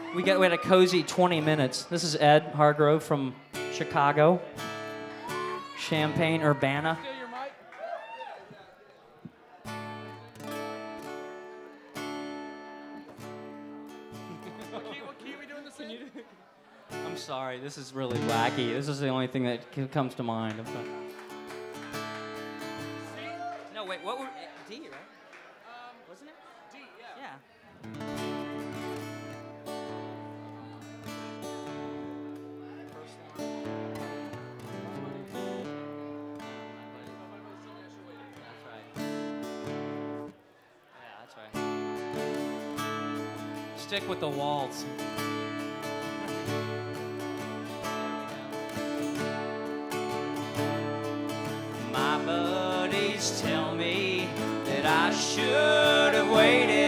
We had a cozy 20 minutes. This is Ed Hargrove from Chicago, Champaign, Urbana. Steal your mic. What key are we doing this in? I'm sorry, this is really wacky. This is the only thing that comes to mind. No, wait, what were D, right? Wasn't it? D, yeah. Yeah. Stick with the waltz. My buddies tell me that I should have waited.